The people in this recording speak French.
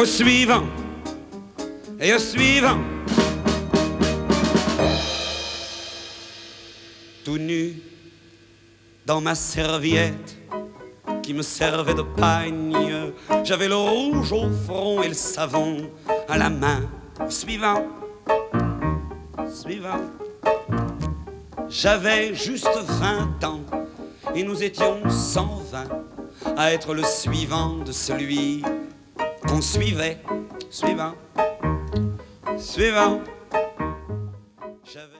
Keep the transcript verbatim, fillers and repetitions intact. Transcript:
Au suivant et au suivant. Tout nu dans ma serviette qui me servait de pagne, j'avais le rouge au front et le savon à la main. Suivant, suivant. J'avais juste vingt ans et nous étions cent vingt à être le suivant de celui qu'on suivait. Suivant, suivant.